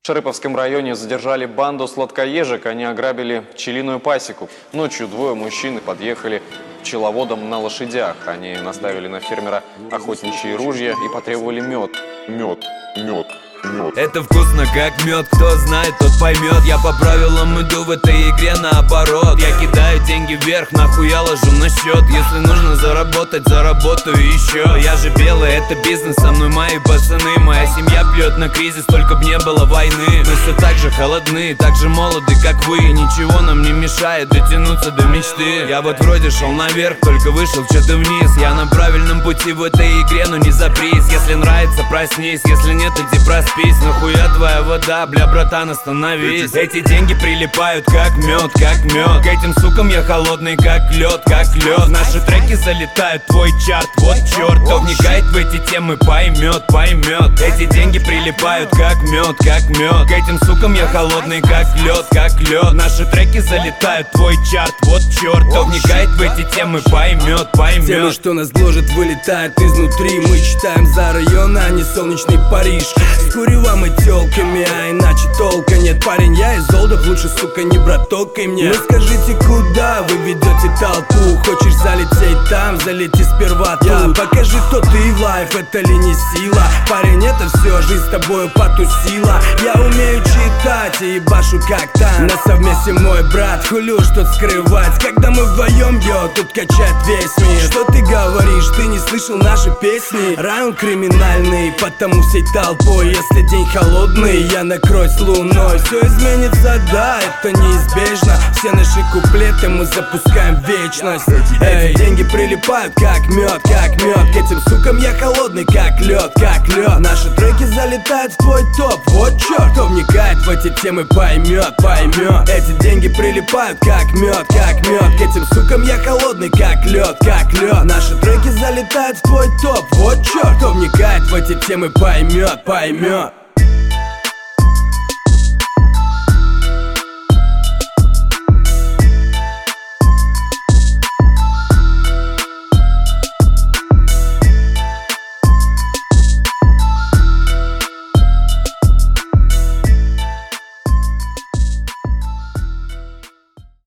В Шарыповском районе задержали банду сладкоежек. Они ограбили пчелиную пасеку. Ночью двое мужчин подъехали к пчеловодам на лошадях. Они наставили на фермера охотничьи ружья и потребовали мед. Мед. Это вкусно как мед, кто знает, тот поймет. Я по правилам иду в этой игре наоборот. Я кидаю деньги вверх, нахуй я ложу на счет. Если нужно заработать, заработаю еще. Я же белый, это бизнес, со мной мои пацаны. Моя семья пьет на кризис, только б не было войны. Мы все так же холодны, так же молоды, как вы. Ничего нам не мешает дотянуться до мечты. Я вот вроде шел наверх, только вышел что-то вниз. Я на правильном пути в этой игре, но не за приз. Если нравится, проснись, если нет, иди проспись. Нахуя твоя вода, бля, братан, остановись. Эти деньги прилипают как мед, как мед. К этим сукам я холодный как лед, как лед. Наши треки залетают в твой чарт, вот черт. Кто вникает в эти темы, поймет. Эти деньги прилипают как мед, как мед. К этим сукам я холодный как лед, как лед. Наши треки залетают в твой чарт, вот черт. Кто вникает в эти темы, поймет. Тема, что нас гложет, вылетает изнутри. Мы читаем за район, а не солнечный Париж. С куревом и тёлками, а иначе толка нет. Парень, я из олдов, лучше, сука, не братокай мне. Ну скажите, куда вы ведете толпу? Хочешь залететь там, залети сперва тут. Покажи, кто ты в лайф, это ли не сила? Парень, это все, жизнь с тобою потусила. Я умею читать и ебашу как там. На совместе мой брат, хулю, что скрывать. Когда мы вдвоем, тут качает весь мир. Что ты говоришь, ты не слышал наши песни? Район криминальный, потому всей толпой. Если день холодный, я накроюсь луной. Все изменится, да, это неизбежно. Все наши куплеты мы запускаем в вечность. Эти деньги прилипают как мед, как мед. К этим сукам я холодный как лед, как лед. Наши треки залетают в твой топ, вот черт. Кто вникает в эти темы, поймет. Эти деньги прилипают как мед, как мед. К этим сукам я холодный как лед, как лед. Наши треки залетают в твой топ, вот черт. Кто вникает в эти темы, поймет.